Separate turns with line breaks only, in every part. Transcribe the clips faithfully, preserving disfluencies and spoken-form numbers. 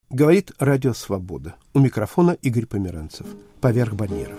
Говорит Радио Свобода. У микрофона Игорь Померанцев. Поверх барьеров.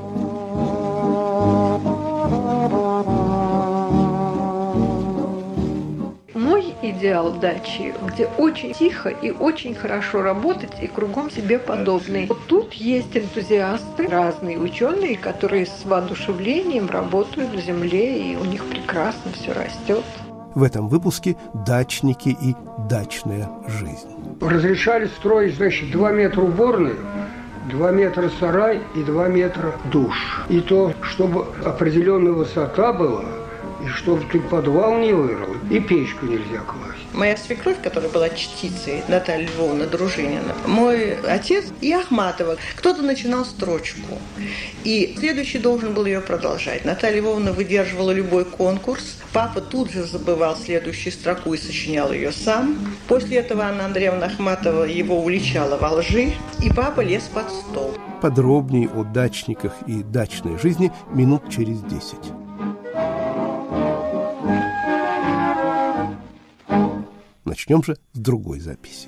Мой идеал дачи, где очень тихо и очень хорошо работать, и кругом себе подобные. Вот тут есть энтузиасты, разные ученые, которые с воодушевлением работают в земле, и у них прекрасно все растет.
В этом выпуске дачники и дачная жизнь.
Разрешали строить, значит, два метра уборную, два метра сарай и два метра душ. И то, чтобы определенная высота была, и чтобы ты подвал не вырыл, и печку нельзя класть.
Моя свекровь, которая была чтицей, Наталья Львовна Дружинина, мой отец и Ахматова. Кто-то начинал строчку, и следующий должен был ее продолжать. Наталья Львовна выдерживала любой конкурс. Папа тут же забывал следующую строку и сочинял ее сам. После этого Анна Андреевна Ахматова его уличала во лжи, и папа лез под стол.
Подробнее о дачниках и дачной жизни минут через десять. Начнем же с другой записи.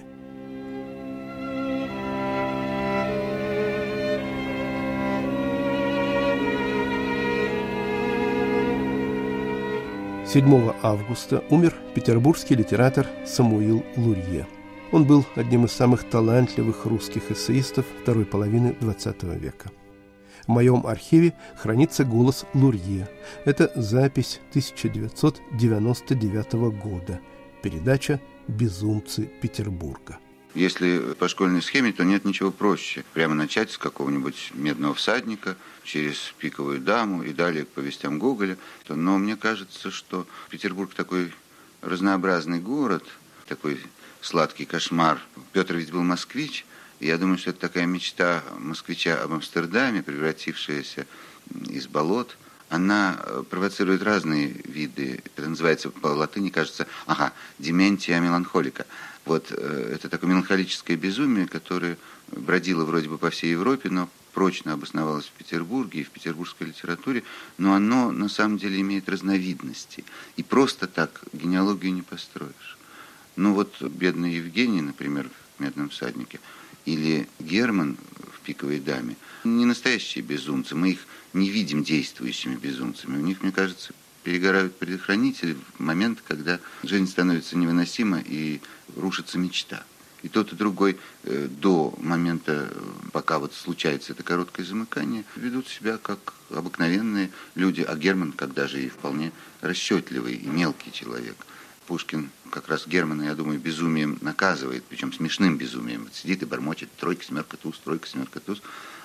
седьмого августа умер петербургский литератор Самуил Лурье. Он был одним из самых талантливых русских эссеистов второй половины двадцатого века. В моем архиве хранится голос Лурье. Это запись тысяча девятьсот девяносто девятого года. Передача «Безумцы Петербурга».
Если по школьной схеме, то нет ничего проще. Прямо начать с какого-нибудь «Медного всадника», через «Пиковую даму» и далее к повестям Гоголя. Но мне кажется, что Петербург такой разнообразный город, такой сладкий кошмар. Петр ведь был москвич, и я думаю, что это такая мечта москвича об Амстердаме, превратившаяся из болот. Она провоцирует разные виды. Это называется по латыни, кажется, ага, дементия меланхолика. Вот э, это такое меланхолическое безумие, которое бродило вроде бы по всей Европе, но прочно обосновалось в Петербурге и в петербургской литературе, но оно на самом деле имеет разновидности. И просто так генеалогию не построишь. Ну вот бедный Евгений, например, в «Медном всаднике», или Герман в «Пиковой даме», не настоящие безумцы, мы их не видим действующими безумцами. У них, мне кажется, перегорают предохранители в момент, когда жизнь становится невыносима и рушится мечта. И тот, и другой э, до момента, пока вот случается это короткое замыкание, ведут себя как обыкновенные люди, а Герман, как даже и вполне расчетливый и мелкий человек. Пушкин как раз Германа, я думаю, безумием наказывает, причем смешным безумием. Вот сидит и бормочет тройка, семерка, туз, тройка, семерка, туз.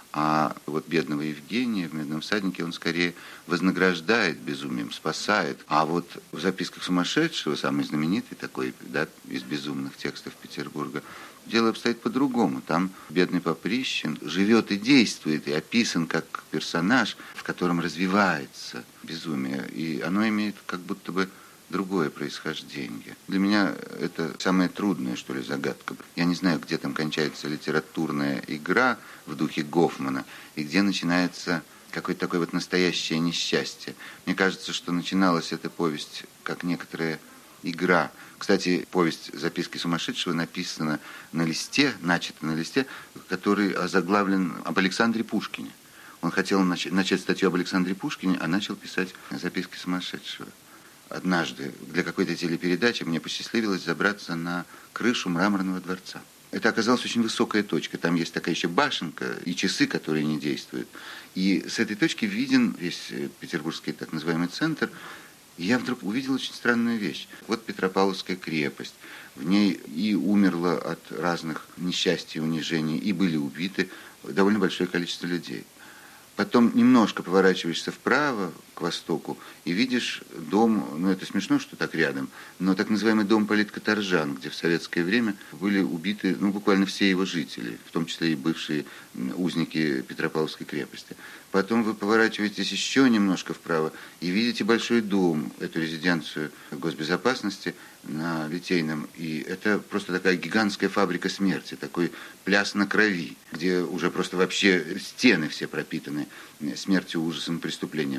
А вот бедного Евгения в «Медном всаднике» он скорее вознаграждает безумием, спасает. А вот в «Записках сумасшедшего», самый знаменитый такой, да, из безумных текстов Петербурга, дело обстоит по-другому. Там бедный Поприщин живет и действует, и описан как персонаж, в котором развивается безумие. И оно имеет как будто бы другое происхождение. Для меня это самая трудная, что ли, загадка. Я не знаю, где там кончается литературная игра в духе Гофмана, и где начинается какое-то такое вот настоящее несчастье. Мне кажется, что начиналась эта повесть как некоторая игра. Кстати, повесть «Записки сумасшедшего» написана на листе, начата на листе, который озаглавлен об Александре Пушкине. Он хотел нач- начать статью об Александре Пушкине, а начал писать «Записки сумасшедшего». Однажды для какой-то телепередачи мне посчастливилось забраться на крышу Мраморного дворца. Это оказалась очень высокая точка. Там есть такая еще башенка и часы, которые не действуют. И с этой точки виден весь петербургский так называемый центр. И я вдруг увидел очень странную вещь. Вот Петропавловская крепость. В ней и умерло от разных несчастий, унижений, и были убиты довольно большое количество людей. Потом немножко поворачиваешься вправо, к востоку, и видишь дом, ну это смешно, что так рядом, но так называемый дом политкоторжан, где в советское время были убиты, ну, буквально все его жители, в том числе и бывшие узники Петропавловской крепости. Потом вы поворачиваетесь еще немножко вправо и видите большой дом, эту резиденцию госбезопасности на Литейном. И это просто такая гигантская фабрика смерти, такой пляс на крови, где уже просто вообще стены все пропитаны смертью, ужасом, преступлением.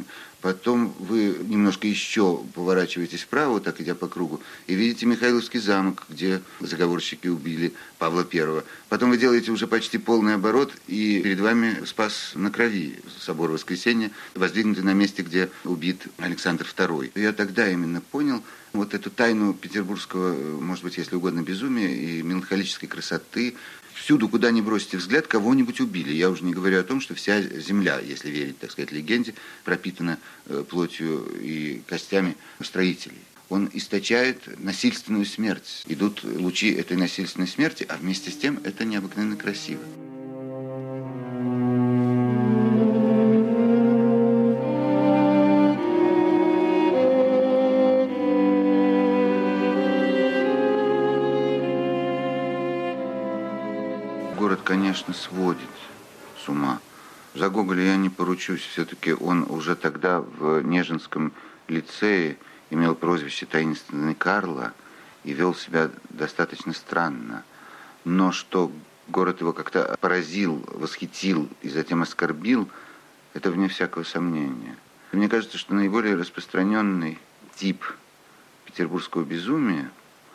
Потом вы немножко еще поворачиваетесь вправо, так идя по кругу, и видите Михайловский замок, где заговорщики убили Павла Первого. Потом вы делаете уже почти полный оборот, и перед вами Спас на Крови, собор Воскресения, воздвигнутый на месте, где убит Александр Второй. Я тогда именно понял вот эту тайну петербургского, может быть, если угодно, безумия и меланхолической красоты. Всюду, куда ни бросите взгляд, кого-нибудь убили. Я уже не говорю о том, что вся земля, если верить, так сказать, легенде, пропитана плотью и костями строителей. Он источает насильственную смерть. Идут лучи этой насильственной смерти, а вместе с тем это необыкновенно красиво. Город, конечно, сводит с ума. За Гоголя я не поручусь. Все-таки он уже тогда в Нежинском лицее имел прозвище «Таинственный Карло» и вел себя достаточно странно. Но что город его как-то поразил, восхитил и затем оскорбил, это вне всякого сомнения. Мне кажется, что наиболее распространенный тип петербургского безумия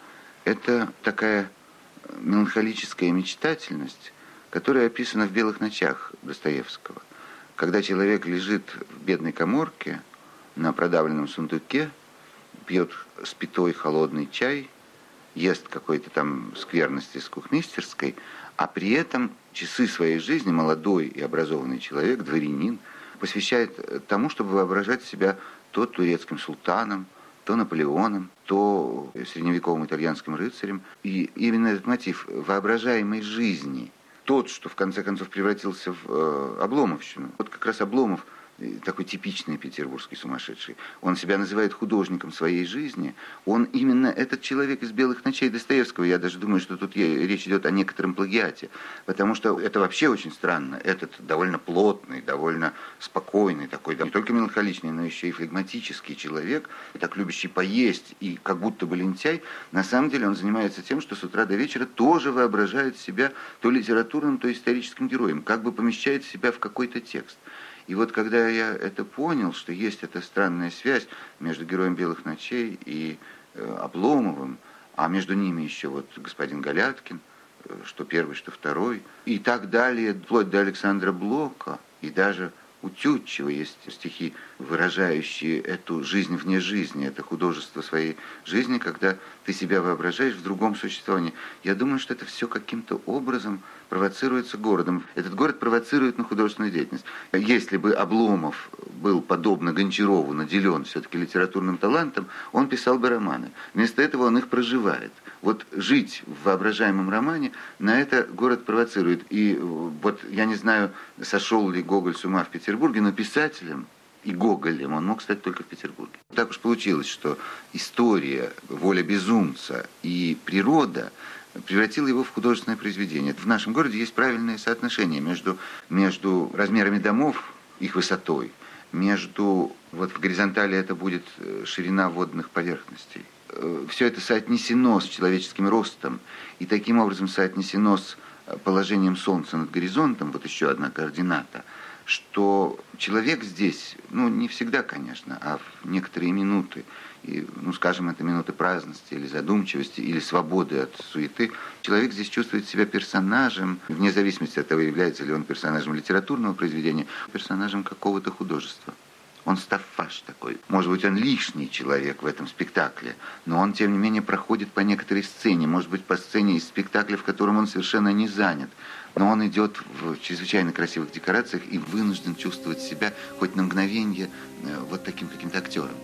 – это такая меланхолическая мечтательность, которая описана в «Белых ночах» Достоевского. Когда человек лежит в бедной каморке на продавленном сундуке, пьет спитой холодный чай, ест какой-то там скверности с кухмистерской, а при этом часы своей жизни молодой и образованный человек, дворянин, посвящает тому, чтобы воображать себя то турецким султаном, то Наполеоном, то средневековым итальянским рыцарем. И именно этот мотив воображаемой жизни, тот, что в конце концов превратился в э, Обломовщину. Вот как раз Обломов, такой типичный петербургский сумасшедший, он себя называет художником своей жизни. Он именно этот человек из «Белых ночей» Достоевского. Я даже думаю, что тут речь идет о некотором плагиате, потому что это вообще очень странно. Этот довольно плотный, довольно спокойный, такой, да, не только меланхоличный, но еще и флегматический человек, так любящий поесть и как будто бы лентяй, на самом деле он занимается тем, что с утра до вечера тоже воображает себя то литературным, то историческим героем, как бы помещает себя в какой-то текст. И вот когда я это понял, что есть эта странная связь между героем «Белых ночей» и э, Обломовым, а между ними еще вот господин Галяткин, э, что первый, что второй, и так далее, вплоть до Александра Блока, и даже у Тютчева есть стихи, выражающие эту жизнь вне жизни, это художество своей жизни, когда ты себя воображаешь в другом существовании. Я думаю, что это все каким-то образом провоцируется городом. Этот город провоцирует на художественную деятельность. Если бы Обломов был, подобно Гончарову, наделен все-таки литературным талантом, он писал бы романы. Вместо этого он их проживает. Вот жить в воображаемом романе, на это город провоцирует. И вот я не знаю, сошел ли Гоголь с ума в Петербурге, но писателем и Гоголем он мог стать только в Петербурге. Так уж получилось, что история, воля безумца и природа превратила его в художественное произведение. В нашем городе есть правильное соотношение между, между размерами домов, их высотой, между, вот в горизонтали это будет ширина водных поверхностей. Все это соотнесено с человеческим ростом и таким образом соотнесено с положением Солнца над горизонтом, вот еще одна координата, что человек здесь, ну, не всегда, конечно, а в некоторые минуты, и, ну, скажем, это минуты праздности или задумчивости, или свободы от суеты, человек здесь чувствует себя персонажем, вне зависимости от того, является ли он персонажем литературного произведения, персонажем какого-то художества. Он стаффаж такой. Может быть, он лишний человек в этом спектакле, но он, тем не менее, проходит по некоторой сцене, может быть, по сцене из спектакля, в котором он совершенно не занят. Но он идет в чрезвычайно красивых декорациях и вынужден чувствовать себя хоть на мгновение вот таким каким-то актером.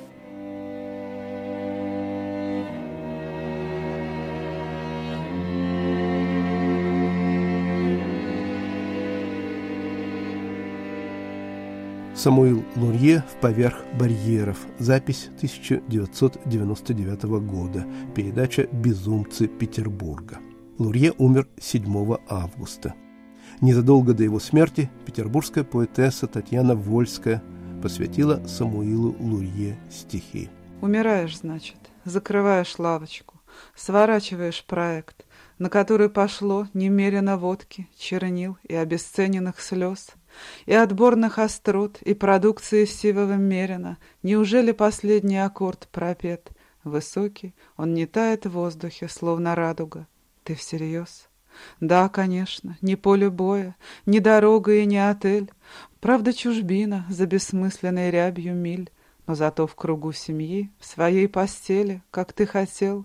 Самуил Лурье в «Поверх барьеров». Запись тысяча девятьсот девяносто девятого года. Передача «Безумцы Петербурга». Лурье умер седьмого августа. Незадолго до его смерти петербургская поэтесса Татьяна Вольская посвятила Самуилу Лурье стихи.
Умираешь, значит, закрываешь лавочку, сворачиваешь проект, на который пошло немерено водки, чернил и обесцененных слез. и отборных острот, и продукции сивого мерина. Неужели последний аккорд пропет? Высокий, он не тает в воздухе, словно радуга. Ты всерьез? Да, конечно, не поле боя, не дорога и не отель. Правда, чужбина за бессмысленной рябью миль, но зато в кругу семьи, в своей постели, как ты хотел.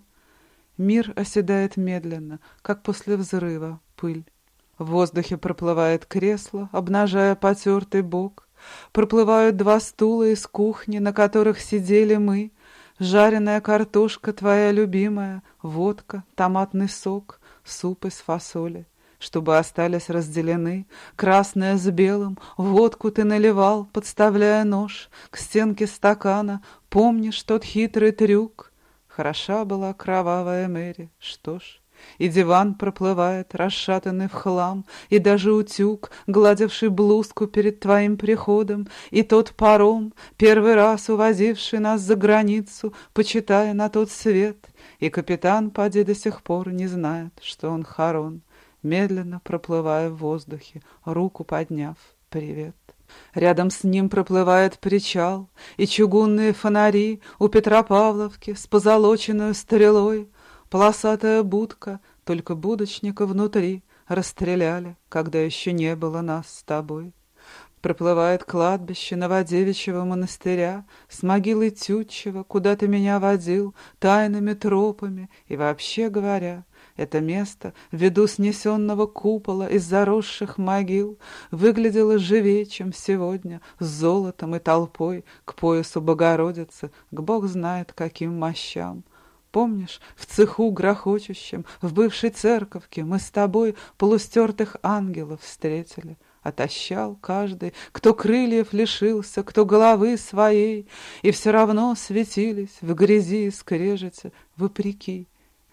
Мир оседает медленно, как после взрыва пыль. В воздухе проплывает кресло, обнажая потертый бок. Проплывают два стула из кухни, на которых сидели мы. Жареная картошка твоя любимая, водка, томатный сок, суп из фасоли. Чтобы остались разделены, красное с белым, водку ты наливал, подставляя нож к стенке стакана. Помнишь тот хитрый трюк? Хороша была кровавая Мэри, что ж. И диван проплывает, расшатанный в хлам, и даже утюг, гладивший блузку перед твоим приходом, и тот паром, первый раз увозивший нас за границу, почитая на тот свет, и капитан, поди, до сих пор не знает, что он хорон, медленно проплывая в воздухе, руку подняв, привет. Рядом с ним проплывает причал, и чугунные фонари у Петропавловки с позолоченной стрелой. Полосатая будка, только будочника внутри расстреляли, когда еще не было нас с тобой. Проплывает кладбище Новодевичьего монастыря с могилой Тютчева, куда ты меня водил, тайными тропами. И вообще говоря, это место, ввиду снесенного купола из заросших могил, выглядело живее, чем сегодня, с золотом и толпой, к поясу Богородицы, к бог знает каким мощам. Помнишь, в цеху грохочущем, в бывшей церковке мы с тобой полустертых ангелов встретили. Отощал каждый, кто крыльев лишился, кто головы своей, и все равно светились в грязи и скрежете, вопреки.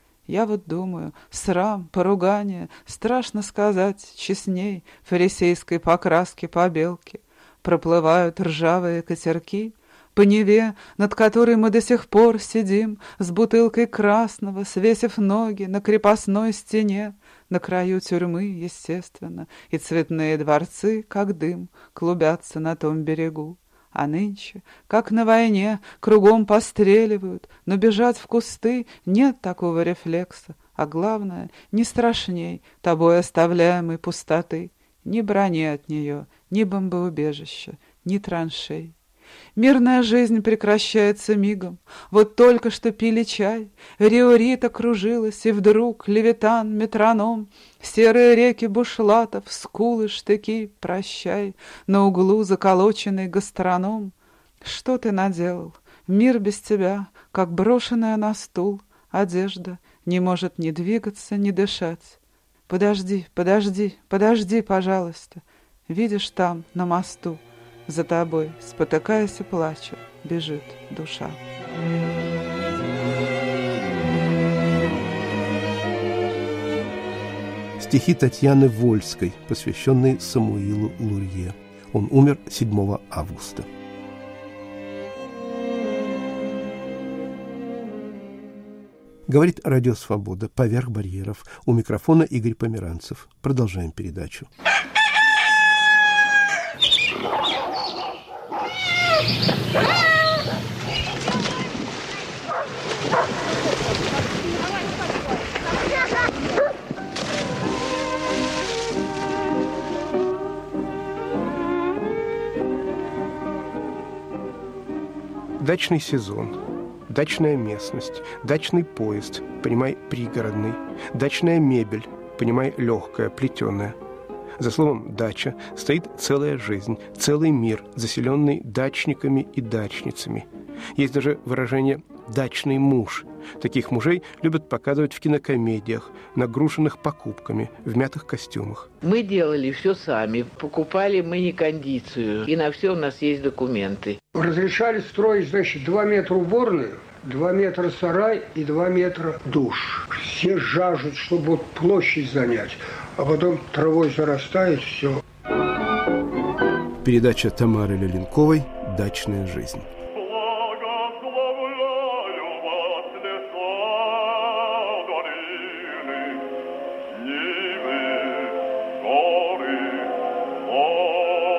Я вот думаю, срам, поругание, страшно сказать, честней фарисейской покраски побелки. Проплывают ржавые катерки по Неве, над которой мы до сих пор сидим, с бутылкой красного, свесив ноги на крепостной стене, на краю тюрьмы, естественно, и цветные дворцы, как дым, клубятся на том берегу. А нынче, как на войне, кругом постреливают, но бежать в кусты нет такого рефлекса, а главное, не страшней тобой оставляемой пустоты, ни брони от нее, ни бомбоубежища, ни траншей. Мирная жизнь прекращается мигом. Вот только что пили чай, Риорита кружилась, и вдруг Левитан, метроном, серые реки бушлатов, скулы, штыки, прощай, на углу заколоченный гастроном. Что ты наделал? Мир без тебя, как брошенная на стул одежда, не может ни двигаться, ни дышать. Подожди, подожди, подожди, пожалуйста. Видишь там, на мосту, за тобой, спотыкаясь и плача, бежит душа.
Стихи Татьяны Вольской, посвященные Самуилу Лурье. Он умер седьмого августа. Говорит Радио Свобода, поверх барьеров. У микрофона Игорь Померанцев. Продолжаем передачу. Дачный сезон, дачная местность, дачный поезд, понимай, пригородный, дачная мебель, понимай, легкая, плетеная. За словом «дача» стоит целая жизнь, целый мир, заселенный дачниками и дачницами. Есть даже выражение «дачный муж». Таких мужей любят показывать в кинокомедиях, нагруженных покупками, в мятых костюмах.
Мы делали все сами, покупали мы не кондицию, и на все у нас есть документы.
Разрешали строить, значит, два метра уборную, два метра сарай и два метра душ. Все жаждут, чтобы вот площадь занять, а потом травой зарастает все.
Передача Тамары Леленковой «Дачная жизнь».
Oh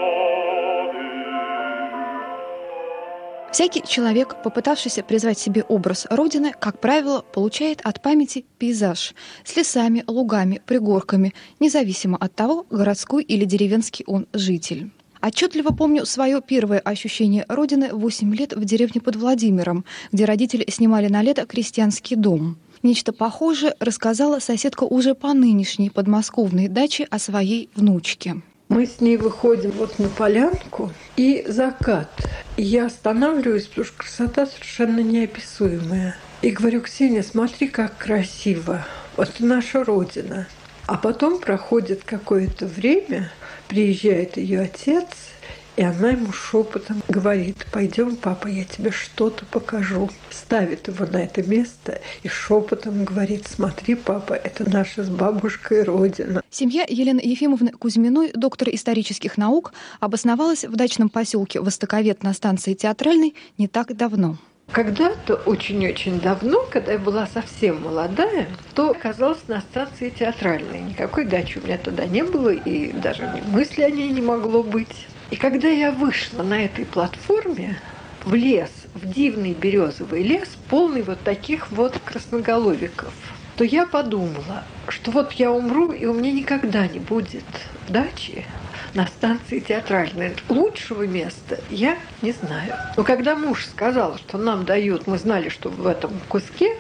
Всякий человек, попытавшийся призвать себе образ Родины, как правило, получает от памяти пейзаж с лесами, лугами, пригорками, независимо от того, городской или деревенский он житель. Отчетливо помню свое первое ощущение Родины в восемь лет в деревне под Владимиром, где родители снимали на лето крестьянский дом. Нечто похожее рассказала соседка уже по нынешней подмосковной даче о своей внучке.
Мы с ней выходим вот на полянку, и закат. И я останавливаюсь, потому что красота совершенно неописуемая. И говорю: Ксения, смотри, как красиво. Вот наша Родина. А потом проходит какое-то время, приезжает ее отец, и она ему шепотом говорит: пойдем, папа, я тебе что-то покажу. Ставит его на это место и шепотом говорит: смотри, папа, это наша с бабушкой Родина.
Семья Елены Ефимовны Кузьминой, доктора исторических наук, обосновалась в дачном поселке Востоковед на станции Театральной не так давно.
Когда-то, очень-очень давно, когда я была совсем молодая, то оказалась на станции Театральной. Никакой дачи у меня туда не было, и даже мысли о ней не могло быть. И когда я вышла на этой платформе в лес, в дивный березовый лес, полный вот таких вот красноголовиков, то я подумала, что вот я умру, и у меня никогда не будет дачи на станции Театральной. Лучшего места я не знаю. Но когда муж сказал, что нам дают, мы знали, что в этом куске,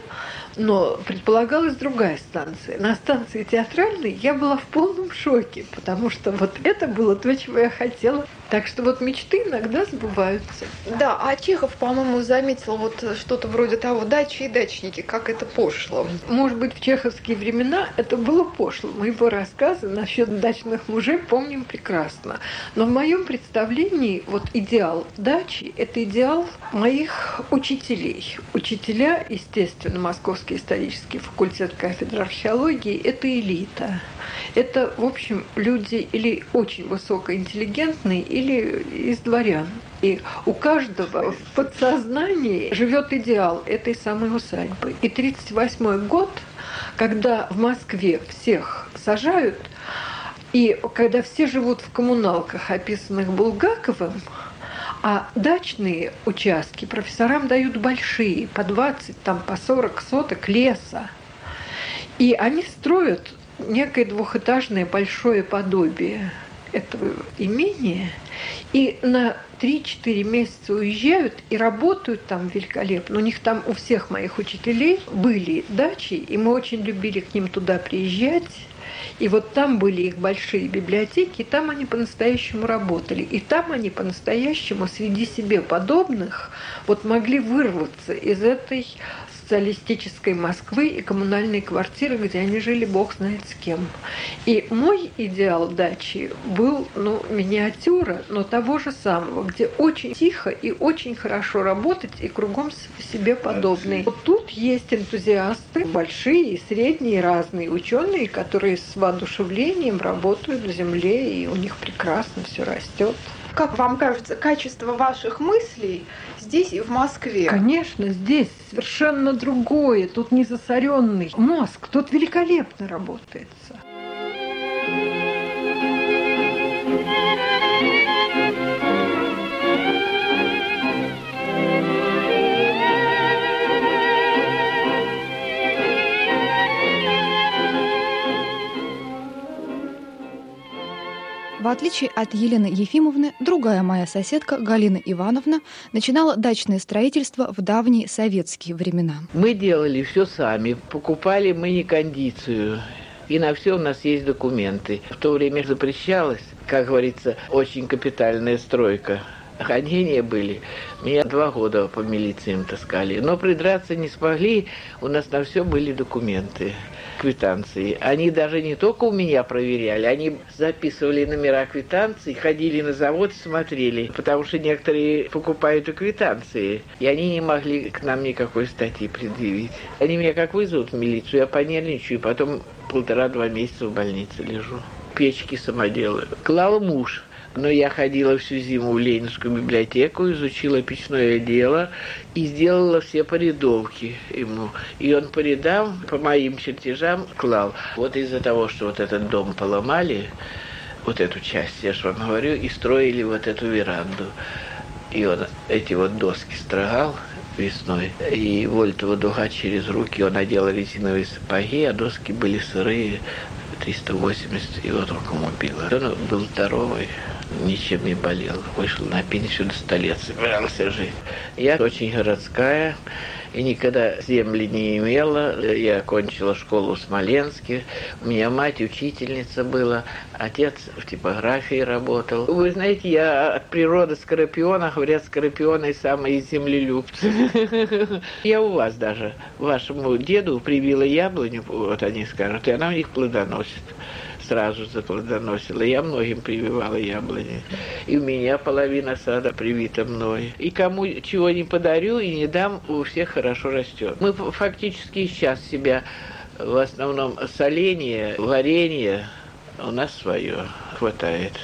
но предполагалась другая станция. На станции Театральной я была в полном шоке, потому что вот это было то, чего я хотела. Так что вот мечты иногда сбываются.
Да, а Чехов, по-моему, заметил вот что-то вроде того: дачи и дачники, как это пошло.
Может быть, в чеховские времена это было пошло. Мы его рассказы насчет дачных мужей помним прекрасно. Но в моем представлении вот идеал дачи – это идеал моих учителей. Учителя, естественно, Московский исторический факультет кафедры археологии – это элита. Это, в общем, люди или очень высокоинтеллигентные, или из дворян. И у каждого в подсознании живет идеал этой самой усадьбы. И тридцать восьмой год, когда в Москве всех сажают, и когда все живут в коммуналках, описанных Булгаковым, а дачные участки профессорам дают большие, по двадцать, там, по сорок соток леса. И они строят некое двухэтажное большое подобие этого имения, и на три-четыре месяца уезжают и работают там великолепно. У них там, у всех моих учителей были дачи, и мы очень любили к ним туда приезжать. И вот там были их большие библиотеки, и там они по-настоящему работали. И там они по-настоящему среди себе подобных вот могли вырваться из этой социалистической Москвы и коммунальной квартиры, где они жили бог знает с кем. И мой идеал дачи был, ну, миниатюра, но того же самого, где очень тихо и очень хорошо работать, и кругом себе подобные. Вот тут есть энтузиасты, большие и средние, разные ученые, которые с воодушевлением работают в земле, и у них прекрасно все растет.
Как вам кажется, качество ваших мыслей здесь и в Москве?
Конечно, здесь совершенно другое. Тут не засоренный мозг, тут великолепно работается.
В отличие от Елены Ефимовны, другая моя соседка Галина Ивановна начинала дачное строительство в давние советские времена.
Мы делали все сами, покупали мы не кондицию, и на все у нас есть документы. В то время запрещалось, как говорится, очень капитальная стройка. Ходения были. Меня два года по милициям таскали. Но придраться не смогли, у нас на все были документы, квитанции. Они даже не только у меня проверяли, они записывали номера квитанций, ходили на завод и смотрели, потому что некоторые покупают и квитанции, и они не могли к нам никакой статьи предъявить. Они меня как вызовут в милицию, я понервничаю, и потом полтора-два месяца в больнице лежу. Печки самоделы. Клал муж. Но я ходила всю зиму в Ленинскую библиотеку, изучила печное дело и сделала все порядовки ему. И он по рядам, по моим чертежам клал. Вот из-за того, что вот этот дом поломали, вот эту часть, я же вам говорю, и строили вот эту веранду. И он эти вот доски строгал весной. И вольтова дуга через руки, он надел резиновые сапоги, а доски были сырые, триста восемьдесят, его руком убило. Он был здоровый, ничем не болел. Вышел на пенсию, до ста лет собирался жить. Я очень городская и никогда земли не имела. Я окончила школу в Смоленске. У меня мать учительница была, отец в типографии работал. Вы знаете, я от природы скорпиона, говорят, скорпионы самые землелюбцы. Я у вас даже, вашему деду привила яблоню, вот они скажут, и она у них плодоносит. Сразу заплодоносила. Я многим прививала яблони. И у меня половина сада привита мной. И кому чего не подарю и не дам, у всех хорошо растет. Мы фактически сейчас себя, в основном соленье, варенье, у нас свое хватает.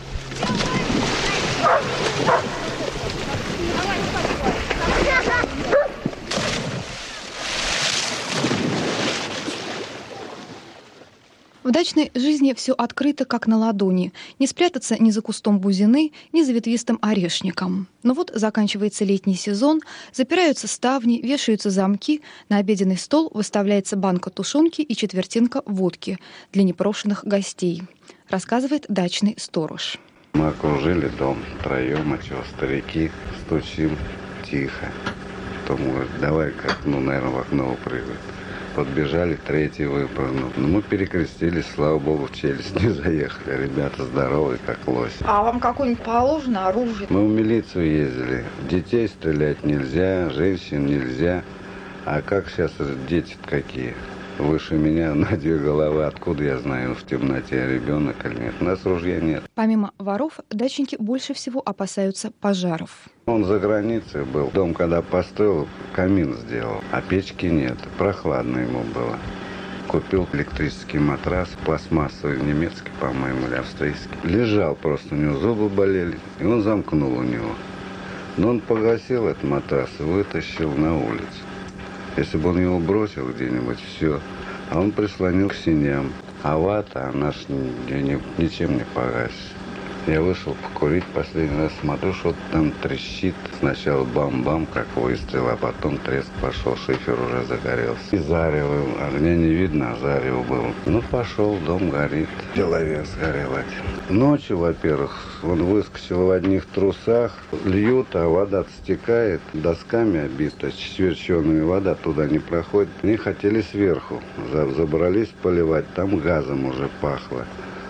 В дачной жизни все открыто, как на ладони. Не спрятаться ни за кустом бузины, ни за ветвистым орешником. Но вот заканчивается летний сезон, запираются ставни, вешаются замки, на обеденный стол выставляется банка тушенки и четвертинка водки для непрошенных гостей, рассказывает дачный сторож.
Мы окружили дом втроем, а чего, старики, стучим тихо. Потом говорит, давай как, ну, наверное, в окно упрыгивает. Подбежали, третий выпрыгнул. Но мы перекрестились, слава богу, в челюсть не заехали. Ребята здоровые, как лоси.
А вам какое-нибудь положено оружие?
Мы в милицию ездили. Детей стрелять нельзя, женщин нельзя. А как сейчас дети какие? Выше меня на две головы. Откуда я знаю, в темноте ребенок или нет? У нас ружья нет.
Помимо воров, дачники больше всего опасаются пожаров.
Он за границей был. Дом, когда построил, камин сделал, а печки нет. Прохладно ему было. Купил электрический матрас, пластмассовый, немецкий, по-моему, или австрийский. Лежал просто, у него зубы болели, и он замкнул у него. Но он погасил этот матрас и вытащил на улицу. Если бы он его бросил где-нибудь, все. А он прислонил к синям. А вата, она ж ни, ничем не погасит. Я вышел покурить последний раз, смотрю, что там трещит. Сначала бам-бам, как выстрел, а потом треск пошел, шифер уже загорелся. И зарево, огня не видно, а зарево было. Ну, пошел, дом горит. Человек сгорел один. Ночью, во-первых, он выскочил в одних трусах, льют, а вода стекает, досками обита, сверченными, вода туда не проходит. Они хотели сверху, забрались поливать, там газом уже пахло.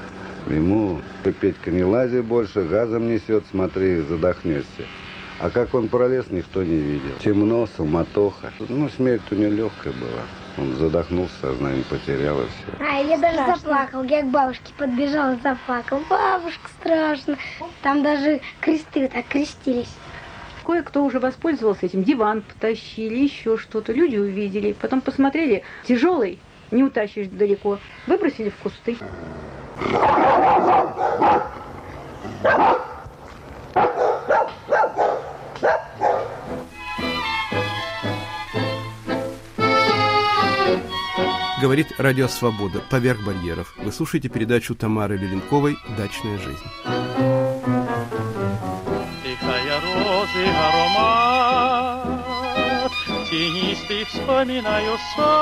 Ему, ты, Петька, не лази больше, газом несет, смотри, задохнешься. А как он пролез, никто не видел. Темно, суматоха. Ну, смерть у него легкая была. Он задохнулся, сознание потерял и все.
А я даже страшно. Заплакал. Я к бабушке подбежала, заплакал. Бабушка, страшно. Там даже кресты так крестились.
Кое-кто уже воспользовался этим. Диван потащили, еще что-то. Люди увидели. Потом посмотрели. Тяжелый, не утащишь далеко. Выбросили в кусты.
Говорит Радио Свобода. Поверх барьеров. Вы слушаете передачу Тамары Леленковой «Дачная жизнь».
Тихая розы аромат, тенистый вспоминаю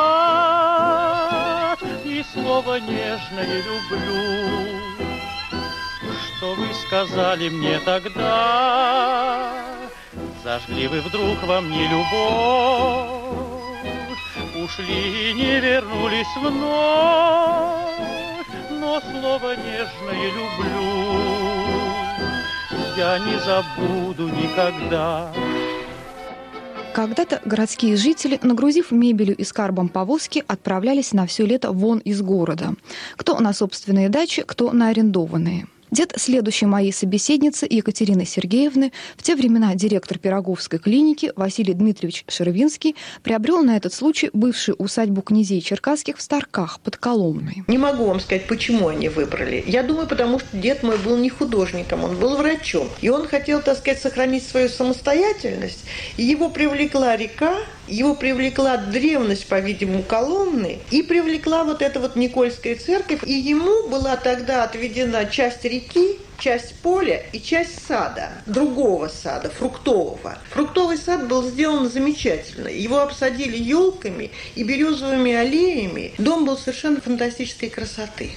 сад, и слово нежное люблю, что вы сказали мне тогда. Зажгли вы вдруг во мне любовь, ушли и не вернулись вновь, но слово нежное люблю я не забуду никогда.
Когда-то городские жители, нагрузив мебелью и скарбом повозки, отправлялись на все лето вон из города. Кто на собственные дачи, кто на арендованные. Дед следующей моей собеседницы Екатерины Сергеевны, в те времена директор Пироговской клиники Василий Дмитриевич Шервинский, приобрел на этот случай бывшую усадьбу князей Черкасских в Старках под Коломной.
Не могу вам сказать, почему они выбрали. Я думаю, потому что дед мой был не художником, он был врачом. И он хотел, так сказать, сохранить свою самостоятельность. И его привлекла река, его привлекла древность, по-видимому, Коломны, и привлекла вот эта вот Никольская церковь. И ему была тогда отведена часть реки, часть поля и часть сада, другого сада, фруктового. Фруктовый сад был сделан замечательно. Его обсадили елками и березовыми аллеями. Дом был совершенно фантастической красоты.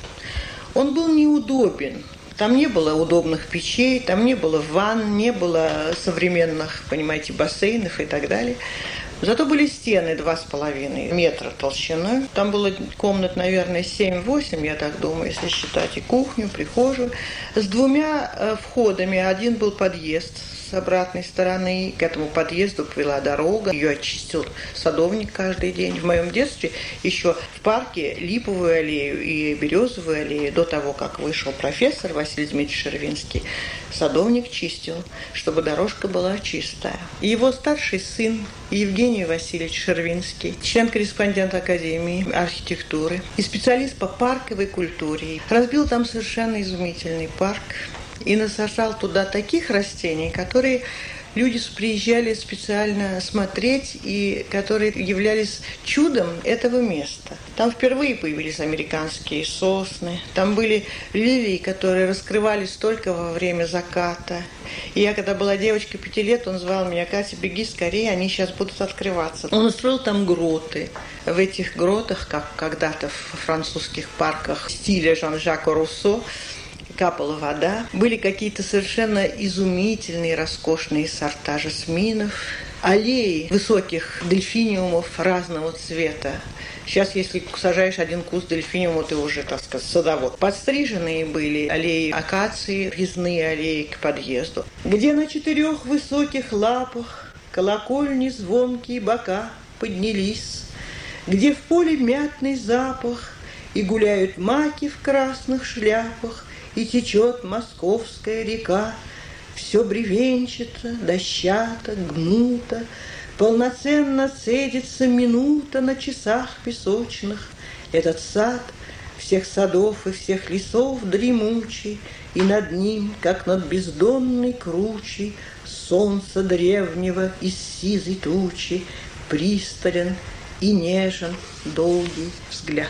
Он был неудобен. Там не было удобных печей, там не было ванн, не было современных, понимаете, бассейнов и так далее. Зато были стены два с половиной метра толщиной. Там было комнат, наверное, семь-восемь, я так думаю, если считать и кухню, прихожую. С двумя входами. Один был подъезд с обратной стороны. К этому подъезду повела дорога. Ее очистил садовник каждый день. В моем детстве еще в парке Липовую аллею и Березовую аллею, до того, как вышел профессор Василий Дмитриевич Шервинский, садовник чистил, чтобы дорожка была чистая. И его старший сын Евгений Васильевич Шервинский, член-корреспондент Академии архитектуры и специалист по парковой культуре, разбил там совершенно изумительный парк и насажал туда таких растений, которые люди приезжали специально смотреть и которые являлись чудом этого места. Там впервые появились американские сосны, там были лилии, которые раскрывались только во время заката. И я, когда была девочкой пяти лет, он звал меня: Катя, беги скорее, они сейчас будут открываться. Он устроил там гроты. В этих гротах, как когда-то в французских парках стиля Жан-Жака Руссо, капала вода. Были какие-то совершенно изумительные, роскошные сорта жасминов, аллеи высоких дельфиниумов разного цвета. Сейчас, если сажаешь один куст дельфиниума, ты уже, так сказать, садовод. Подстриженные были аллеи акации, въездные аллеи к подъезду, где на четырех высоких лапах колокольни звонкие бока поднялись, где в поле мятный запах, и гуляют маки в красных шляпах, и течет московская река. Все бревенчато, дощато, гнуто, полноценно цедится минута на часах песочных. Этот сад всех садов и всех лесов дремучий, и над ним, как над бездонной кручей, солнца древнего из сизой тучи пристален и нежен долгий взгляд.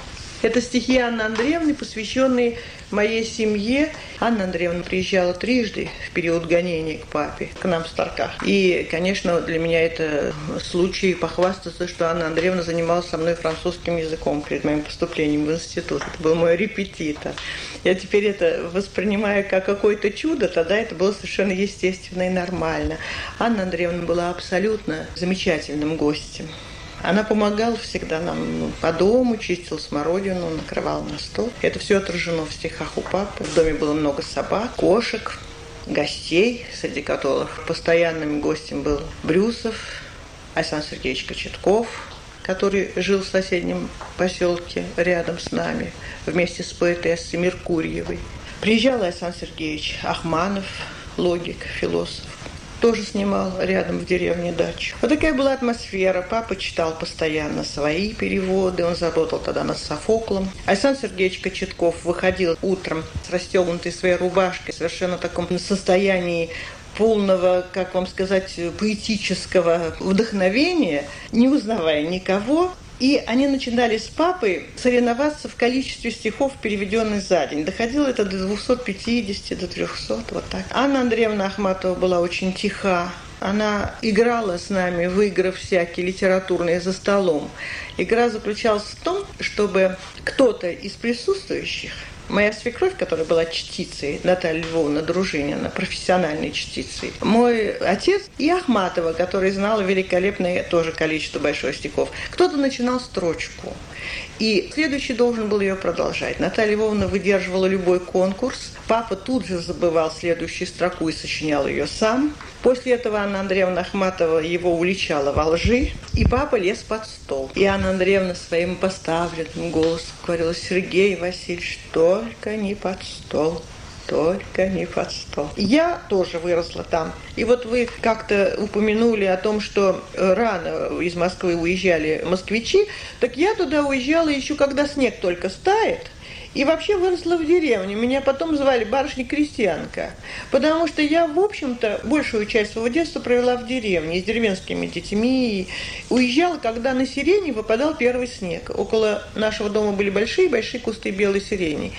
Это стихи Анны Андреевны, посвященные моей семье. Анна Андреевна приезжала трижды в период гонения к папе, к нам в Старках. И, конечно, для меня это случай похвастаться, что Анна Андреевна занималась со мной французским языком перед моим поступлением в институт. Это был мой репетитор. Я теперь это воспринимаю как какое-то чудо, тогда это было совершенно естественно и нормально. Анна Андреевна была абсолютно замечательным гостем. Она помогала всегда нам по дому, чистила смородину, накрывала на стол. Это все отражено в стихах у папы. В доме было много собак, кошек, гостей, среди которых постоянным гостем был Брюсов, Александр Сергеевич Кочетков, который жил в соседнем поселке рядом с нами, вместе с поэтессой Меркурьевой. Приезжал Александр Сергеевич Ахманов, логик, философ. Тоже снимал рядом в деревне дачу. Вот такая была атмосфера. Папа читал постоянно свои переводы. Он заработал тогда над Софоклом. Александр Сергеевич Кочетков выходил утром с расстегнутой своей рубашкой, совершенно в таком состоянии полного, как вам сказать, поэтического вдохновения, не узнавая никого. И они начинали с папой соревноваться в количестве стихов, переведенных за день. Доходило это до двухсот пятидесяти, до трехсот, вот так. Анна Андреевна Ахматова была очень тиха. Она играла с нами в игры всякие литературные за столом. Игра заключалась в том, чтобы кто-то из присутствующих, моя свекровь, которая была чтицей, Наталья Львовна Дружинина, профессиональной чтицей, мой отец и Ахматова, которая знала великолепное тоже количество больших стихов, кто-то начинал строчку, и следующий должен был ее продолжать. Наталья Львовна выдерживала любой конкурс, папа тут же забывал следующую строку и сочинял ее сам. После этого Анна Андреевна Ахматова его уличала во лжи, и папа лез под стол. И Анна Андреевна своим поставленным голосом говорила: Сергей Васильевич, только не под стол, только не под стол. Я тоже выросла там. И вот вы как-то упомянули о том, что рано из Москвы уезжали москвичи, так я туда уезжала еще когда снег только стает. И вообще выросла в деревне. Меня потом звали барышня-крестьянка. Потому что я, в общем-то, большую часть своего детства провела в деревне, с деревенскими детьми. Уезжала, когда на сирени выпадал первый снег. Около нашего дома были большие-большие кусты белой сирени.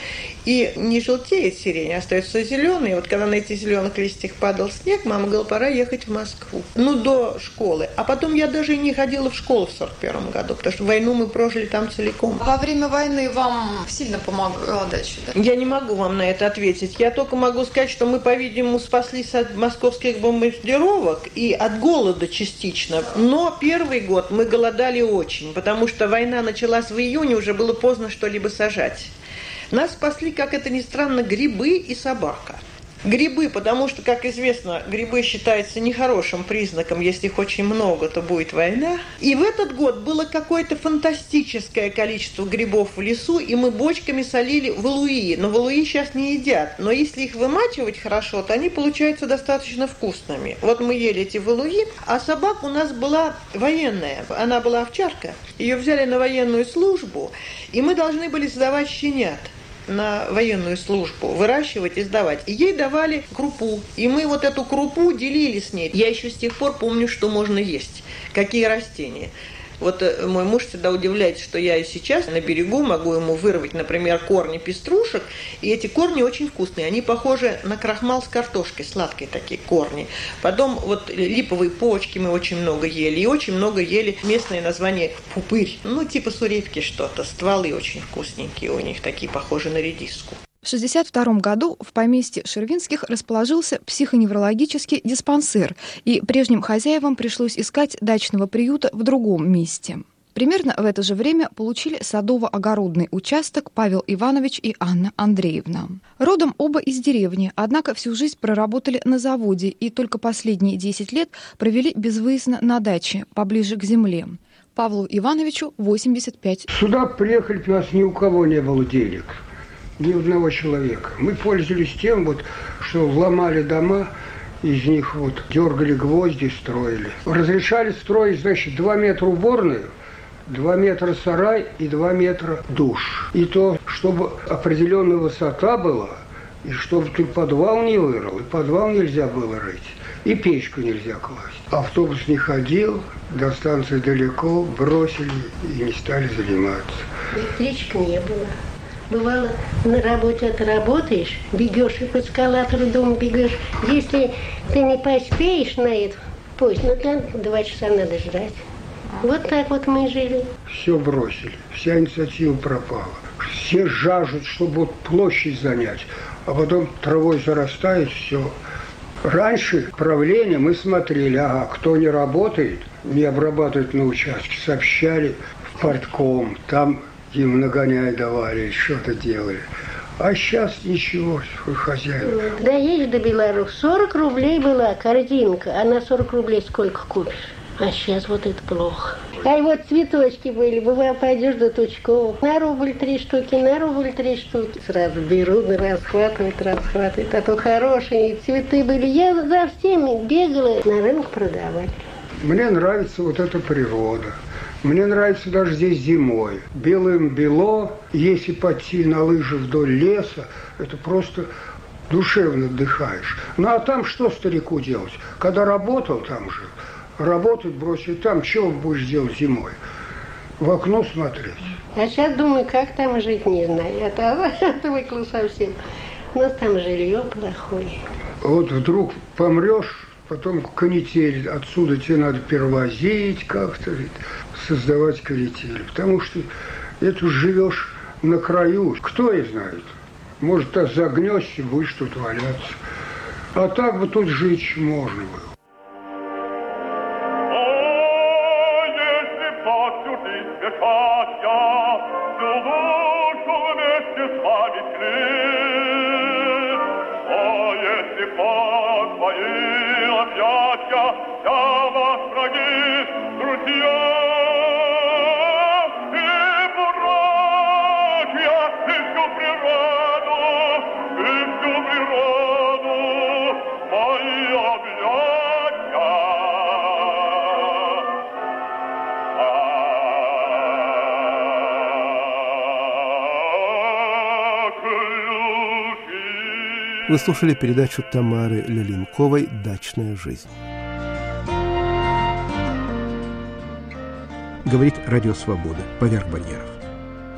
И не желтеет сирень, а остается зеленый. И вот когда на этих зеленых листьях падал снег, мама говорила, пора ехать в Москву. Ну, до школы. А потом я даже и не ходила в школу в сорок первом году, потому что войну мы прожили там целиком.
Во время войны вам сильно помогла дача, да?
Я не могу вам на это ответить. Я только могу сказать, что мы, по-видимому, спаслись от московских бомбардировок и от голода частично. Но первый год мы голодали очень, потому что война началась в июне, уже было поздно что-либо сажать. Нас спасли, как это ни странно, грибы и собака. Грибы, потому что, как известно, грибы считаются нехорошим признаком. Если их очень много, то будет война. И в этот год было какое-то фантастическое количество грибов в лесу, и мы бочками солили валуи. Но валуи сейчас не едят. Но если их вымачивать хорошо, то они получаются достаточно вкусными. Вот мы ели эти валуи, а собака у нас была военная. Она была овчарка. Ее взяли на военную службу, и мы должны были сдавать щенят на военную службу, выращивать и сдавать. И ей давали крупу. И мы вот эту крупу делили с ней. Я еще с тех пор помню, что можно есть, какие растения. Вот мой муж всегда удивляется, что я и сейчас на берегу могу ему вырвать, например, корни пеструшек, и эти корни очень вкусные, они похожи на крахмал с картошкой, сладкие такие корни. Потом вот липовые почки мы очень много ели, и очень много ели местное название пупырь, ну типа сурепки что-то, стволы очень вкусненькие у них, такие похожи на редиску.
В шестьдесят втором году в поместье Шервинских расположился психоневрологический диспансер, и прежним хозяевам пришлось искать дачного приюта в другом месте. Примерно в это же время получили садово-огородный участок Павел Иванович и Анна Андреевна. Родом оба из деревни, однако всю жизнь проработали на заводе и только последние десять лет провели безвыездно на даче, поближе к земле. Павлу Ивановичу восемьдесят пять.
Сюда приехали, у нас ни у кого не было денег. Ни одного человека. Мы пользовались тем, вот, что ломали дома, из них вот дергали гвозди, строили. Разрешали строить, значит, два метра уборную, два метра сарай и два метра душ. И то, чтобы определенная высота была, и чтобы ты подвал не вырыл, и подвал нельзя было рыть, и печку нельзя класть. Автобус не ходил, до станции далеко, бросили и не стали заниматься.
Электричек не было. Бывало, на работе отработаешь, бегешь и по эскалатору дома бегаешь. Если ты не поспеешь на этот поезд, ну там два часа надо ждать. Вот так вот мы жили.
Все бросили, вся инициатива пропала. Все жаждут, чтобы вот площадь занять, а потом травой зарастает все. Раньше правление мы смотрели, ага, кто не работает, не обрабатывает на участке, сообщали в партком, там им нагоняй давали, что-то делали. А сейчас ничего, хозяин.
Доедешь до Беларуси, сорок рублей была корзинка, а на сорок рублей сколько купишь? А сейчас вот это плохо. А вот цветочки были, бывало, пойдешь до Тучкова, на рубль три штуки, на рубль три штуки. Сразу берут, расхватывают, расхватывают. А то хорошие цветы были. Я за всеми бегала, на рынок продавали.
Мне нравится вот эта природа. Мне нравится даже здесь зимой. Белым бело, если пойти на лыжи вдоль леса, это просто душевно отдыхаешь. Ну а там что старику делать? Когда работал там же, работать бросить там, чего будешь делать зимой? В окно смотреть.
А сейчас думаю, как там жить, не знаю. Это отвыкла совсем. У нас там жилье плохое. Вот
вдруг помрешь, потом канитель, отсюда тебе надо перевозить как-то, создавать канитель. Потому что это живешь на краю. Кто и знает. Может, так загнешься, будешь тут валяться. А так бы тут жить можно было.
Вы слушали передачу Тамары Леленковой «Дачная жизнь». Говорит Радио Свобода. Поверх барьеров.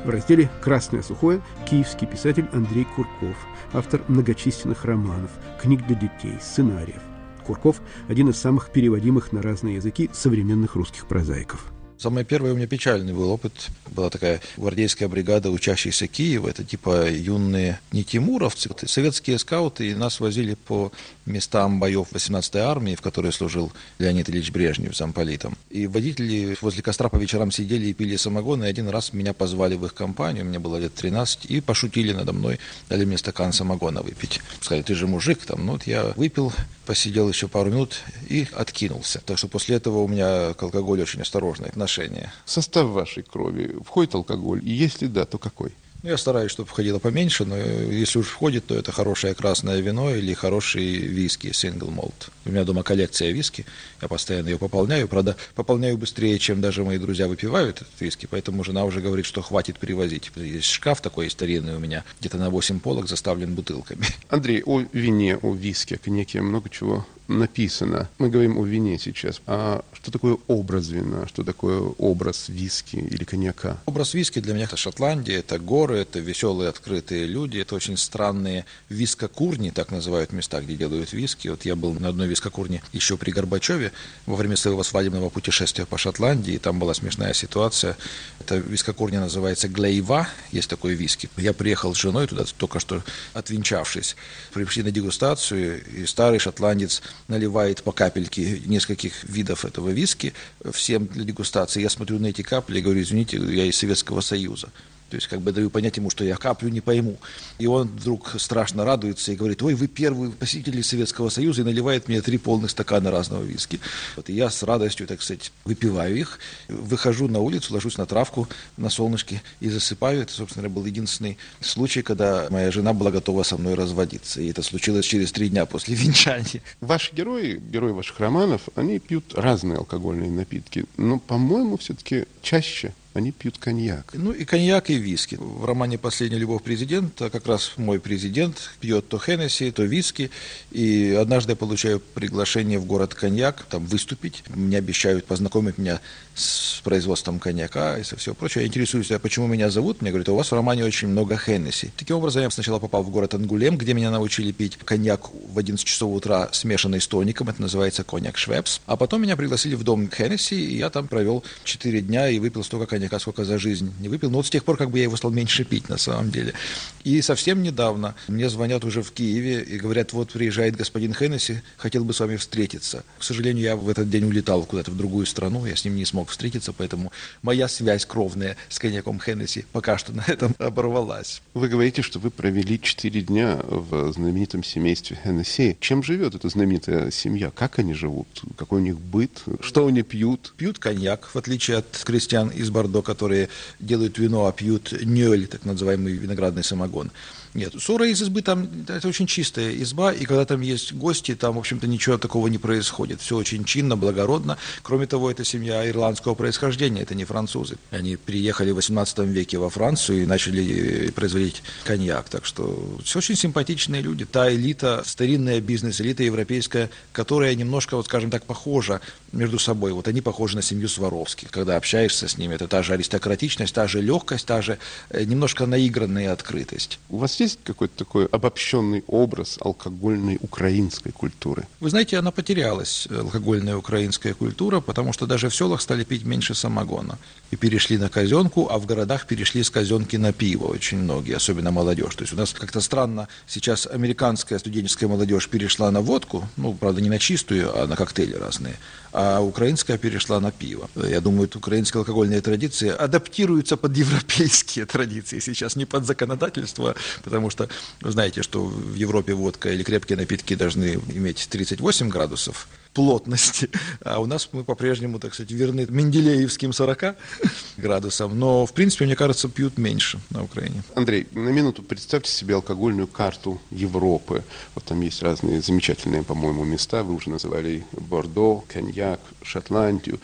В разделе «Красное сухое» киевский писатель Андрей Курков, автор многочисленных романов, книг для детей, сценариев. Курков – один из самых переводимых на разные языки современных русских прозаиков.
Самый первый у меня печальный был опыт. Была такая гвардейская бригада, учащаяся Киева. Это типа юные не тимуровцы, это советские скауты. И нас возили по местам боев восемнадцатой армии, в которой служил Леонид Ильич Брежнев замполитом. И водители возле костра по вечерам сидели и пили самогон. И один раз меня позвали в их компанию, мне было лет тринадцать, и пошутили надо мной, дали мне стакан самогона выпить. Сказали, ты же мужик. Там. Ну, вот я выпил, посидел еще пару минут и откинулся. Так что после этого у меня к алкоголю очень осторожное отношение.
В состав вашей крови входит алкоголь? И если да, то какой?
Я стараюсь, чтобы входило поменьше, но если уж входит, то это хорошее красное вино или хороший виски, single malt. У меня дома коллекция виски, я постоянно ее пополняю. Правда, пополняю быстрее, чем даже мои друзья выпивают этот виски, поэтому жена уже говорит, что хватит перевозить. Есть шкаф такой старинный у меня, где-то на восемь полок заставлен бутылками.
Андрей, о вине, о виске, о коньяке много чего написано. Мы говорим о вине сейчас. А что такое образ вина? Что такое образ виски или коньяка?
Образ виски для меня — это Шотландия, это горы, это веселые открытые люди, это очень странные вискокурни, так называют места, где делают виски. Вот я был на одной вискокурне еще при Горбачеве во время своего свадебного путешествия по Шотландии, и там была смешная ситуация. Эта вискокурня называется Глейва, есть такой виски. Я приехал с женой туда, только что отвенчавшись. Пришли на дегустацию, и старый шотландец наливает по капельке нескольких видов этого виски всем для дегустации. Я смотрю на эти капли и говорю, извините, я из Советского Союза. То есть как бы даю понять ему, что я каплю не пойму. И он вдруг страшно радуется и говорит, ой, вы первые посетители Советского Союза, и наливает мне три полных стакана разного виски. Вот, и я с радостью, так сказать, выпиваю их, выхожу на улицу, ложусь на травку на солнышке и засыпаю. Это, собственно, был единственный случай, когда моя жена была готова со мной разводиться. И это случилось через три дня после венчания.
Ваши герои, герои ваших романов, они пьют разные алкогольные напитки, но, по-моему, все-таки чаще они пьют коньяк.
Ну и коньяк, и виски. В романе «Последняя любовь президента» как раз мой президент пьет то Хеннесси, то виски. И однажды я получаю приглашение в город Коньяк, там выступить. Мне обещают познакомить меня с производством коньяка и со всего прочего. Я интересуюсь, а почему меня зовут? Мне говорят, у вас в романе очень много Хеннесси. Таким образом, я сначала попал в город Ангулем, где меня научили пить коньяк в одиннадцать часов утра, смешанный с тоником. Это называется коньяк Швепс. А потом меня пригласили в дом Хеннесси, и я там провел четыре дня и выпил столько коньяка, сколько за жизнь не выпил. Но вот с тех пор как бы я его стал меньше пить на самом деле. И совсем недавно мне звонят уже в Киеве и говорят, вот приезжает господин Хеннесси, хотел бы с вами встретиться. К сожалению, я в этот день улетал куда-то в другую страну, я с ним не смог встретиться, поэтому моя связь кровная с коньяком Хеннесси пока что на этом оборвалась.
Вы говорите, что вы провели четыре дня в знаменитом семействе Хеннесси. Чем живет эта знаменитая семья? Как они живут? Какой у них быт? Что они пьют?
Пьют коньяк, в отличие от крестьян из Бордо, которые делают вино, а пьют нёль, так называемый виноградный самогон. Нет, ссора из избы там, это очень чистая изба, и когда там есть гости, там, в общем-то, ничего такого не происходит. Все очень чинно, благородно. Кроме того, это семья ирландского происхождения, это не французы. Они приехали в восемнадцатом веке во Францию и начали производить коньяк. Так что все очень симпатичные люди. Та элита, старинная бизнес-элита европейская, которая немножко, вот скажем так, похожа между собой. Вот они похожи на семью Сваровских. Когда общаешься с ними, это та же аристократичность, та же легкость, та же немножко наигранная открытость.
У вас есть какой-то такой обобщенный образ алкогольной украинской культуры?
Вы знаете, она потерялась, алкогольная украинская культура, потому что даже в селах стали пить меньше самогона. И перешли на казенку, а в городах перешли с казенки на пиво очень многие, особенно молодежь. То есть у нас как-то странно сейчас американская студенческая молодежь перешла на водку, ну, правда, не на чистую, а на коктейли разные, а украинская перешла на пиво. Я думаю, украинские алкогольные традиции адаптируются под европейские традиции сейчас, не под законодательство, потому что вы знаете, что в Европе водка или крепкие напитки должны иметь тридцать восемь градусов плотности, а у нас мы по-прежнему, так сказать, верны менделеевским сорока градусам, но, в принципе, мне кажется, пьют меньше на Украине.
Андрей, на минуту представьте себе алкогольную карту Европы. Вот там есть разные замечательные, по-моему, места, вы уже называли Бордо, Коньяк, Шотландию.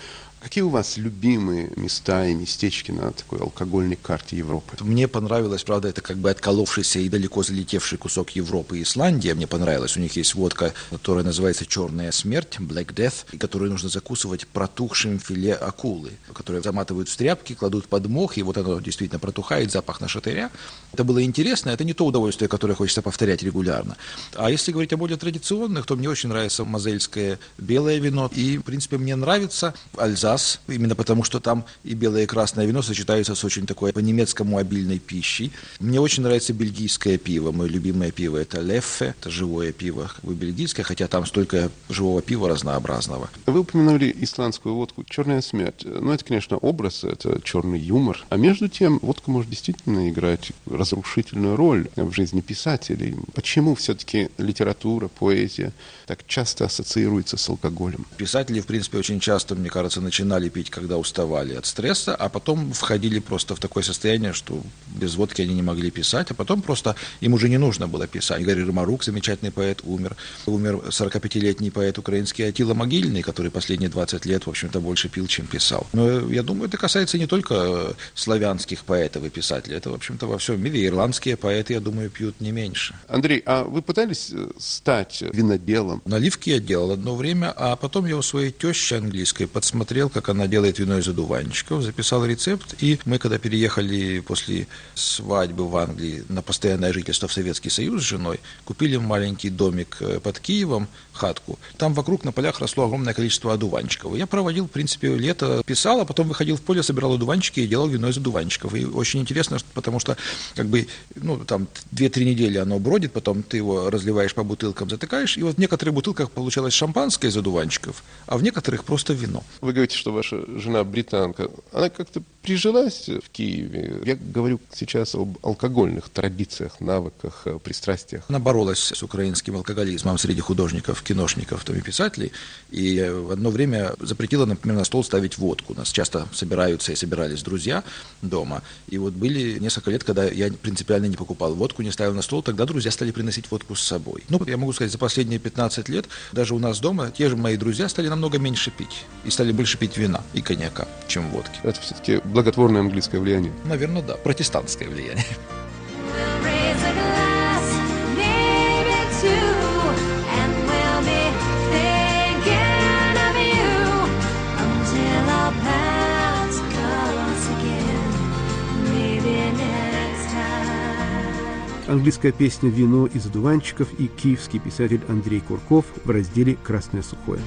Какие у вас любимые места и местечки на такой алкогольной карте Европы?
Мне понравилось, правда, это как бы отколовшийся и далеко залетевший кусок Европы и Исландия. Мне понравилось. У них есть водка, которая называется «Черная смерть», Black Death, которую нужно закусывать протухшим филе акулы, которое заматывают в тряпки, кладут под мох, и вот оно действительно протухает, запах нашатыря. Это было интересно, это не то удовольствие, которое хочется повторять регулярно. А если говорить о более традиционных, то мне очень нравится мозельское белое вино. И, в принципе, мне нравится Альзас, именно потому, что там и белое, и красное вино сочетаются с очень такой по-немецкому обильной пищей. Мне очень нравится бельгийское пиво. Мое любимое пиво – это Леффе, это живое пиво, как бы бельгийское, хотя там столько живого пива разнообразного.
Вы упомянули исландскую водку «Черная смерть». Ну, это, конечно, образ, это черный юмор. А между тем, водка может действительно играть разрушительную роль в жизни писателей. Почему все-таки литература, поэзия так часто ассоциируется с алкоголем?
Писатели, в принципе, очень часто, мне кажется, начинали пить, когда уставали от стресса, а потом входили просто в такое состояние, что без водки они не могли писать, а потом просто им уже не нужно было писать. Игорь Ромарук, замечательный поэт, умер. Умер сорокапятилетний поэт украинский Атила Могильный, который последние двадцать лет, в общем-то, больше пил, чем писал. Но я думаю, это касается не только славянских поэтов и писателей, это, в общем-то, во всем мире. Ирландские поэты, я думаю, пьют не меньше.
Андрей, а вы пытались стать виноделом?
Наливки я делал одно время, а потом я у своей тещи английской подсмотрел, как она делает вино из одуванчиков, записал рецепт, и мы, когда переехали после свадьбы в Англии на постоянное жительство в Советский Союз с женой, купили маленький домик под Киевом, хатку. Там вокруг на полях росло огромное количество одуванчиков. Я проводил, в принципе, лето, писал, а потом выходил в поле, собирал одуванчики и делал вино из одуванчиков. И очень интересно, потому что, как бы, ну, там, две-три недели оно бродит, потом ты его разливаешь по бутылкам, затыкаешь, и вот в некоторых бутылках получалось шампанское из одуванчиков, а в некоторых просто вино.
Вы говорите, что ваша жена британка. Она как-то прижилась в Киеве. Я говорю сейчас об алкогольных традициях, навыках, пристрастиях.
Она боролась с украинским алкоголизмом среди художников, киношников, там и писателей, и в одно время запретила, например, на стол ставить водку. У нас часто собираются и собирались друзья дома, и вот были несколько лет, когда я принципиально не покупал водку, не ставил на стол, тогда друзья стали приносить водку с собой. Ну, я могу сказать, за последние пятнадцать лет даже у нас дома те же мои друзья стали намного меньше пить, и стали больше пить вина и коньяка, чем водки.
Это все-таки благотворное английское влияние?
Наверное, да, протестантское влияние.
Английская песня «Вино из одуванчиков» и киевский писатель Андрей Курков в разделе «Красное сухое».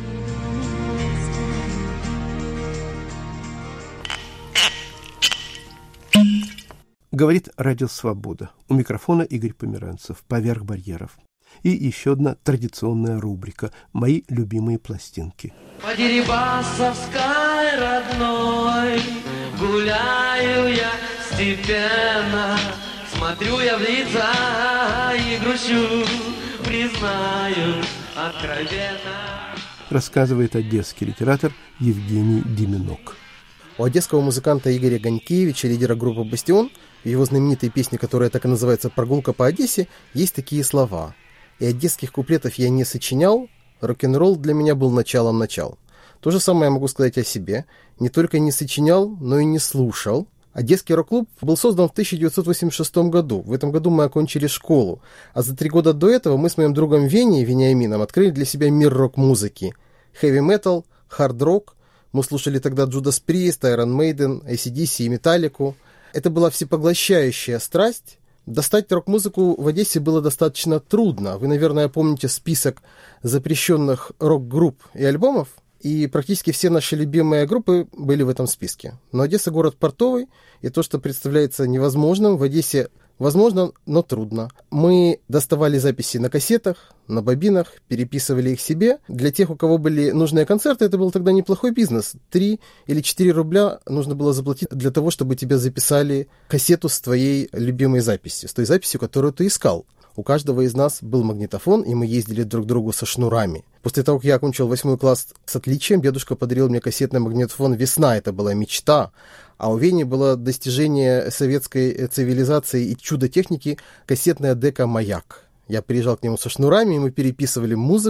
Говорит Радио Свобода. У микрофона Игорь Померанцев. «Поверх барьеров». И еще одна традиционная рубрика «Мои любимые пластинки».
По Дерибасовской родной гуляю я степенно, смотрю я в лица и грущу, признаю откровенно.
Рассказывает одесский литератор Евгений Деменок.
У одесского музыканта Игоря Ганькевича, лидера группы «Бастион», в его знаменитой песне, которая так и называется «Прогулка по Одессе», есть такие слова: «И одесских куплетов я не сочинял, рок-н-ролл для меня был началом начал». То же самое я могу сказать о себе. Не только не сочинял, но и не слушал. Одесский рок-клуб был создан в тысяча девятьсот восемьдесят шестом году. В этом году мы окончили школу. А за три года до этого мы с моим другом Веней, Вениамином, открыли для себя мир рок-музыки. Хэви-метал, хард-рок. Мы слушали тогда Judas Priest, Iron Maiden, эй си ди си и Металлику. Это была всепоглощающая страсть. Достать рок-музыку в Одессе было достаточно трудно. Вы, наверное, помните список запрещенных рок-групп и альбомов. И практически все наши любимые группы были в этом списке. Но Одесса город портовый, и то, что представляется невозможным, в Одессе возможно, но трудно. Мы доставали записи на кассетах, на бобинах, переписывали их себе. Для тех, у кого были нужные концерты, это был тогда неплохой бизнес. Три или четыре рубля нужно было заплатить для того, чтобы тебе записали кассету с твоей любимой записью, с той записью, которую ты искал. У каждого из нас был магнитофон, и мы ездили друг к другу со шнурами. После того, как я окончил восьмой класс с отличием, дедушка подарил мне кассетный магнитофон «Весна». Это была мечта. А у Вени было достижение советской цивилизации и чудо техники — кассетная дека «Маяк». Я приезжал к нему со шнурами, и мы переписывали музыку.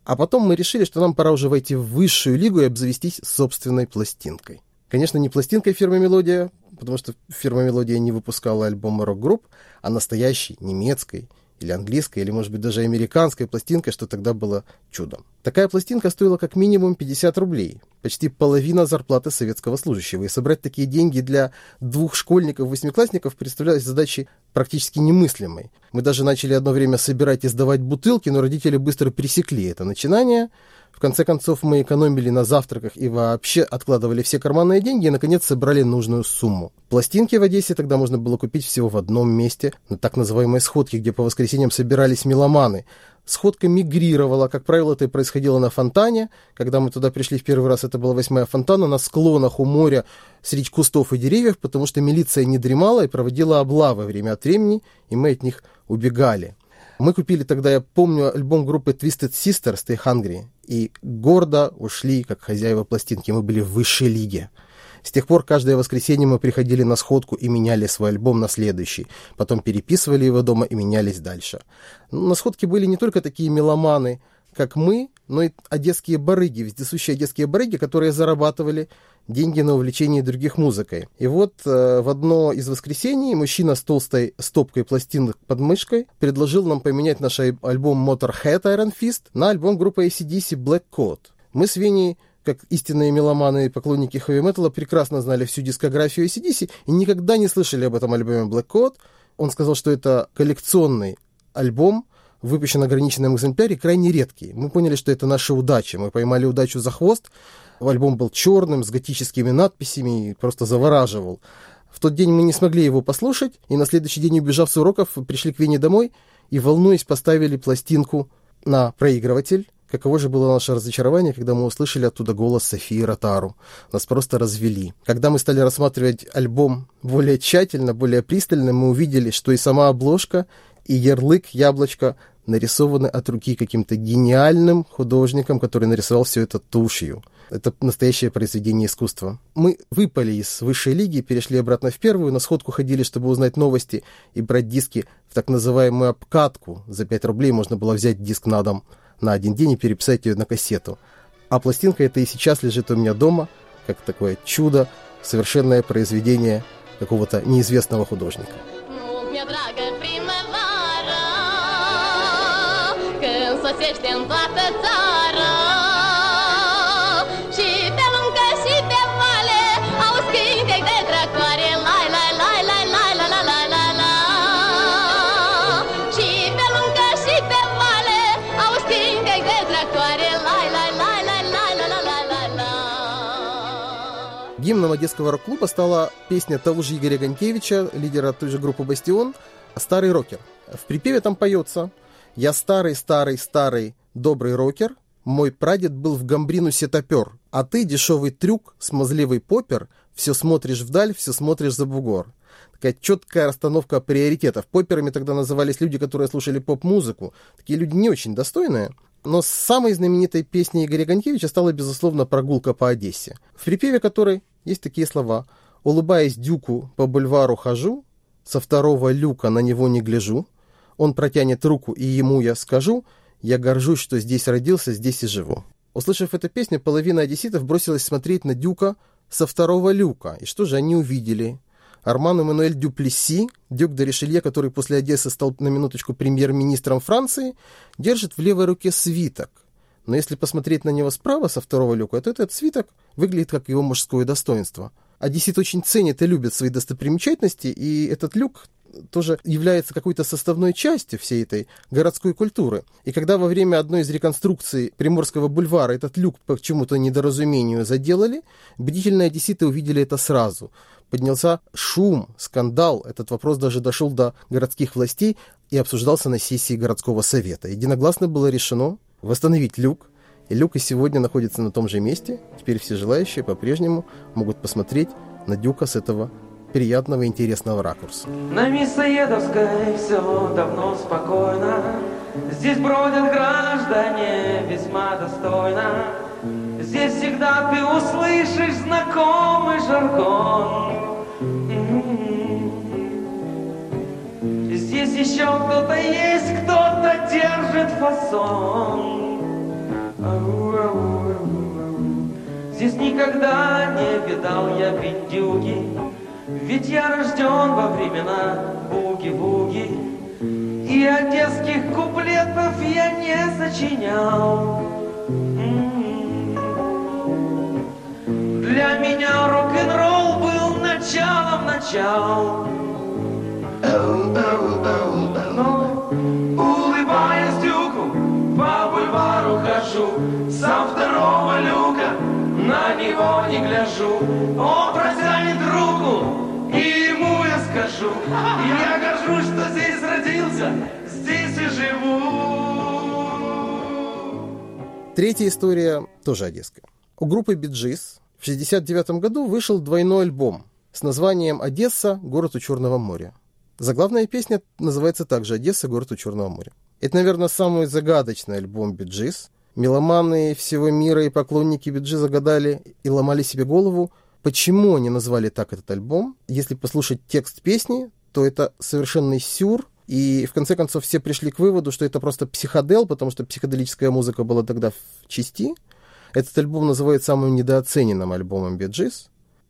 А потом мы решили, что нам пора уже войти в высшую лигу и обзавестись собственной пластинкой. Конечно, не пластинкой фирмы «Мелодия», потому что фирма «Мелодия» не выпускала альбомы рок-групп, а настоящей немецкой или английской, или, может быть, даже американской пластинкой, что тогда было чудом. Такая пластинка стоила как минимум пятьдесят рублей, почти половина зарплаты советского служащего. И собрать такие деньги для двух школьников-восьмиклассников представлялось задачей практически немыслимой. Мы даже начали одно время собирать и сдавать бутылки, но родители быстро пресекли это начинание. В конце концов, мы экономили на завтраках и вообще откладывали все карманные деньги и, наконец, собрали нужную сумму. Пластинки в Одессе тогда можно было купить всего в одном месте, на так называемой сходке, где по воскресеньям собирались меломаны. Сходка мигрировала, как правило, это и происходило на Фонтане. Когда мы туда пришли в первый раз, это была восьмая Фонтана, на склонах у моря, среди кустов и деревьев, потому что милиция не дремала и проводила облавы время от времени, и мы от них убегали. Мы купили тогда, я помню, альбом группы Twisted Sister «Stay Hungry» и гордо ушли, как хозяева пластинки. Мы были в высшей лиге. С тех пор каждое воскресенье мы приходили на сходку и меняли свой альбом на следующий. Потом переписывали его дома и менялись дальше. На сходке были не только такие меломаны, как мы, но и одесские барыги, вездесущие одесские барыги, которые зарабатывали деньги на увлечении других музыкой. И вот э, в одно из воскресений мужчина с толстой стопкой пластинок под мышкой предложил нам поменять наш альбом Motorhead Iron Fist на альбом группы эй си ди си Black Coat. Мы с Веней, как истинные меломаны и поклонники хэви-металла, прекрасно знали всю дискографию эй си ди си и никогда не слышали об этом альбоме Black Coat. Он сказал, что это коллекционный альбом, выпущен в ограниченном экземпляре, крайне редкий. Мы поняли, что это наша удача. Мы поймали удачу за хвост. Альбом был черным, с готическими надписями и просто завораживал. В тот день мы не смогли его послушать, и на следующий день, убежав с уроков, пришли к Вене домой и, волнуясь, поставили пластинку на проигрыватель. Каково же было наше разочарование, когда мы услышали оттуда голос Софии Ротару. Нас просто развели. Когда мы стали рассматривать альбом более тщательно, более пристально, мы увидели, что и сама обложка, и ярлык «Яблочко» нарисованы от руки каким-то гениальным художником, который нарисовал все это тушью. Это настоящее произведение искусства. Мы выпали из высшей лиги, перешли обратно в первую, на сходку ходили, чтобы узнать новости и брать диски в так называемую обкатку. За пять рублей можно было взять диск на дом на один день и переписать ее на кассету. А пластинка эта и сейчас лежит у меня дома, как такое чудо, совершенное произведение какого-то неизвестного художника.
Sosește în toată țara Și pe lungă și pe vale auzi cântec de tractoare lai, lai, lai, lai, lai, la, la, la, la, la Și pe lungă și pe vale auzi cântec de tractoare lai, lai, lai, lai, lai, la, la, la, la, la.
Гимном Одесского рок-клуба стала песня того же Игоря Ганькевича, лидера той же группы «Бастион», «Старый рокер». В припеве там поется: «Я старый, старый, старый, добрый рокер, мой прадед был в Гамбринусе топер, а ты, дешевый трюк, смазливый поппер, все смотришь вдаль, все смотришь за бугор». Такая четкая расстановка приоритетов. Попперами тогда назывались люди, которые слушали поп-музыку. Такие люди не очень достойные. Но самой знаменитой песней Игоря Ганькевича стала, безусловно, «Прогулка по Одессе», в припеве которой есть такие слова: «Улыбаясь дюку, по бульвару хожу, со второго люка на него не гляжу. Он протянет руку, и ему я скажу: я горжусь, что здесь родился, здесь и живу». Услышав эту песню, половина одесситов бросилась смотреть на Дюка со второго люка. И что же они увидели? Арман Эммануэль Дюплесси, дюк де Ришелье, который после Одессы стал на минуточку премьер-министром Франции, держит в левой руке свиток. Но если посмотреть на него справа со второго люка, то этот свиток выглядит как его мужское достоинство. Одесситы очень ценят и любят свои достопримечательности, и этот люк тоже является какой-то составной частью всей этой городской культуры. И когда во время одной из реконструкций Приморского бульвара этот люк по чему-то недоразумению заделали, бдительные одесситы увидели это сразу. Поднялся шум, скандал. Этот вопрос даже дошел до городских властей и обсуждался на сессии городского совета. Единогласно было решено восстановить люк. И люк и сегодня находится на том же месте. Теперь все желающие по-прежнему могут посмотреть на Дюка с этого приятного и интересного ракурса.
На Мясоедовской все давно спокойно. Здесь бродят граждане весьма достойно. Здесь всегда ты услышишь знакомый жаргон. Здесь еще кто-то есть, кто-то держит фасон. никогда не видал я пиндюги, ведь я рожден во времена буги-вуги, и одесских куплетов я не сочинял. Для меня рок-н-ролл был началом начал. Но, улыбаясь дюку, по бульвару хожу, со второго люка на него не гляжу. Он протянет руку, и ему я скажу: я горжусь, что здесь родился, здесь и живу.
Третья история тоже одесская. У группы Bee Gees в шестьдесят девятом году вышел двойной альбом с названием «Одесса. Город у Черного моря». Заглавная песня называется также «Одесса. Город у Черного моря». Это, наверное, самый загадочный альбом Bee Gees. Меломаны всего мира и поклонники Bee Gees загадали и ломали себе голову, почему они назвали так этот альбом. Если послушать текст песни, то это совершенный сюр. И в конце концов все пришли к выводу, что это просто психодел, потому что психоделическая музыка была тогда в части. Этот альбом называют самым недооцененным альбомом Bee Gees.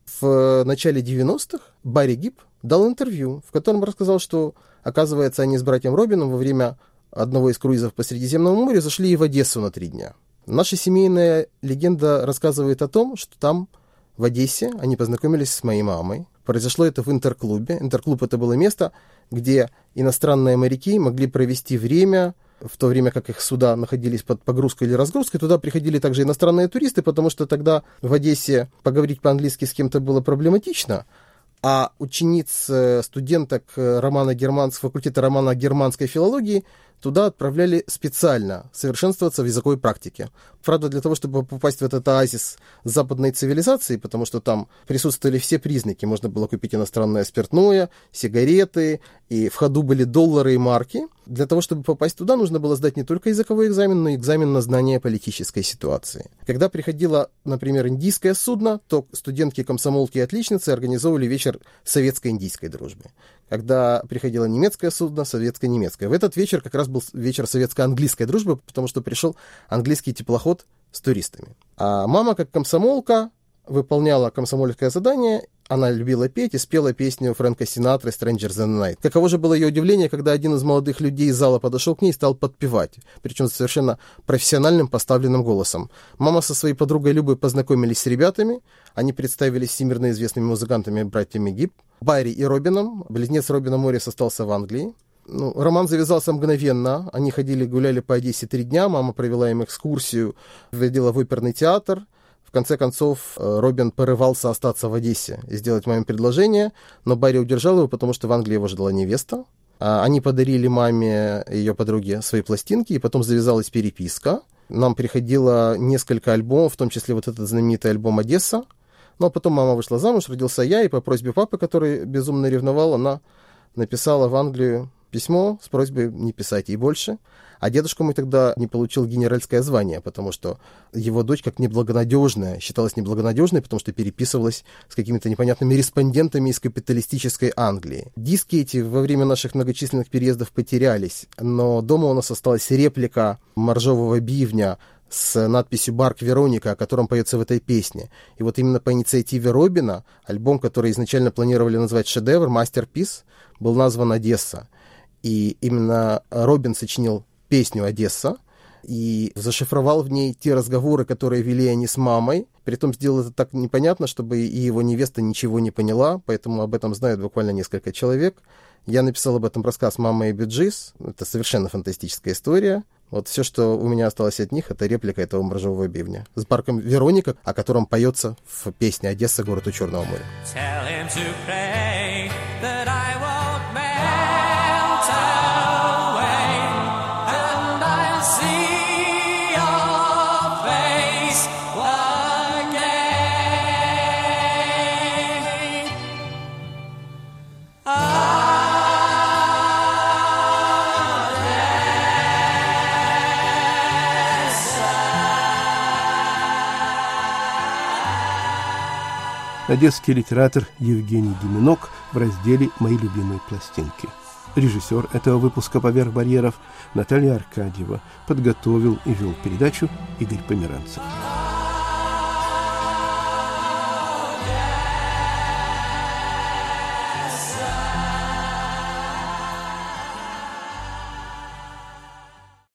В начале девяностых Барри Гиб дал интервью, в котором рассказал, что, оказывается, они с братьем Робином во время одного из круизов по Средиземному морю зашли и в Одессу на три дня. Наша семейная легенда рассказывает о том, что там, в Одессе, они познакомились с моей мамой. Произошло это в Интерклубе. Интерклуб — это было место, где иностранные моряки могли провести время, в то время как их суда находились под погрузкой или разгрузкой. Туда приходили также иностранные туристы, потому что тогда в Одессе поговорить по-английски с кем-то было проблематично. А учениц, студенток романо-германского факультета романо-германской филологии туда отправляли специально совершенствоваться в языковой практике. Правда, для того, чтобы попасть в этот оазис западной цивилизации, потому что там присутствовали все признаки. Можно было купить иностранное спиртное, сигареты, и в ходу были доллары и марки. Для того, чтобы попасть туда, нужно было сдать не только языковой экзамен, но и экзамен на знание политической ситуации. Когда приходило, например, индийское судно, то студентки, комсомолки и отличницы организовывали вечер советско-индийской дружбы. Когда приходило немецкое судно, советско-немецкое. В этот вечер как раз был вечер советско-английской дружбы, потому что пришел английский теплоход с туристами. А мама, как комсомолка, выполняла комсомольское задание. Она любила петь и спела песню Фрэнка Синатры «Strangers in the Night». Каково же было ее удивление, когда один из молодых людей из зала подошел к ней и стал подпевать, причем совершенно профессиональным поставленным голосом. Мама со своей подругой Любой познакомились с ребятами, они представились всемирно известными музыкантами братьями Гиб, Барри и Робином. Близнец Робина Моррис остался в Англии. Ну, роман завязался мгновенно. Они ходили, гуляли по Одессе три дня, мама провела им экскурсию, водила в оперный театр. В конце концов, Робин порывался остаться в Одессе и сделать маме предложение, но Барри удержал его, потому что в Англии его ждала невеста. Они подарили маме и ее подруге свои пластинки, и потом завязалась переписка. Нам приходило несколько альбомов, в том числе вот этот знаменитый альбом «Одесса». Ну, а потом мама вышла замуж, родился я, и по просьбе папы, который безумно ревновал, она написала в Англию письмо с просьбой не писать ей больше. А дедушка мой тогда не получил генеральское звание, потому что его дочь как неблагонадежная, считалась неблагонадежной, потому что переписывалась с какими-то непонятными респондентами из капиталистической Англии. Диски эти во время наших многочисленных переездов потерялись, но дома у нас осталась реплика моржового бивня с надписью «Барк Вероника», о котором поется в этой песне. И вот именно по инициативе Робина альбом, который изначально планировали назвать «Шедевр», «Мастерпис», был назван «Одесса». И именно Робин сочинил песню «Одесса» и зашифровал в ней те разговоры, которые вели они с мамой. Притом сделал это так непонятно, чтобы и его невеста ничего не поняла, поэтому об этом знают буквально несколько человек. Я написал об этом рассказ «Мама и Bee Gees». Это совершенно фантастическая история. Вот все, что у меня осталось от них, это реплика этого моржового бивня с барком Вероника, о котором поется в песне «Одесса. Город у Черного моря».
Одесский литератор Евгений Деменок в разделе «Мои любимые пластинки». Режиссер этого выпуска «Поверх барьеров» Наталья Аркадьева. Подготовил и вел передачу Игорь Померанцев.